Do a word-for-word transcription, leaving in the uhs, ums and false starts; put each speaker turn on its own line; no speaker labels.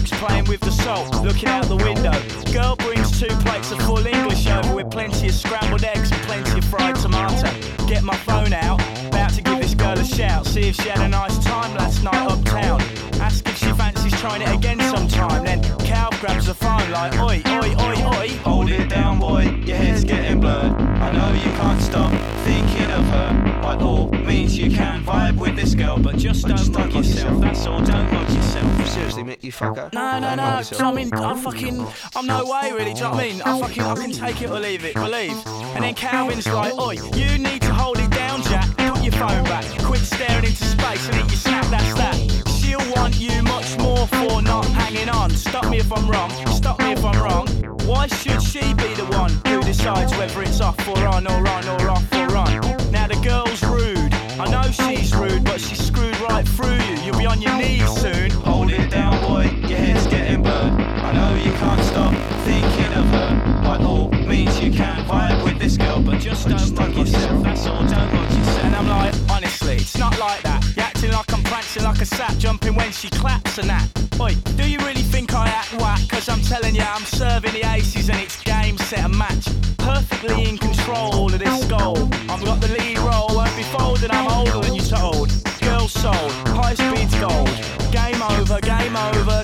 blokes playing with the salt, looking out the window. Girl brings two plates of full English over with plenty of scrambled eggs and plenty of fried tomato. Get my phone out, about to give this girl a shout, see if she had a nice time last night uptown. Ask if she fancies trying it again sometime. Then Cal grabs the phone like, oi, oi, oi, oi. Hold it down, boy, your head's getting blurred. I know you can't stop thinking of her. By all means you can vibe with this girl, but just don't mug yourself, that's all, don't mug yourself.
Seriously, mate, you fucker.
No, no, no, do you know what I mean? I'm fucking, I'm no way really, do you know what I mean? I fucking, I can take it or leave it, believe. And then Calvin's like, oi, you need to hold it down, Jack, put your phone back, quit staring into space and eat your snack, that's that. She'll want you much more for not hanging on. Stop me if I'm wrong, stop me if I'm wrong. Why should she be the one who decides whether it's off or on or on or off or on? Now the girl's rude, I know she's rude, but she's screwed right through you. You'll be on your knees soon. Hold it down, boy, your head's getting blurred. I know you can't stop thinking of her. By all means you can vibe with this girl, but just don't mug yourself, that's all, don't mug yourself. And I'm like, honestly, it's not like that. You're acting like I'm prancing like a sap, jumping when she claps and that. Oi, do you really think I act whack? Cause I'm telling ya, I'm serving the aces and it's game, set and match. Perfectly in control of this goal. I've got the lead role, won't be folded, I'm older than you told. Girl sold, high speed's gold. Game over, game over,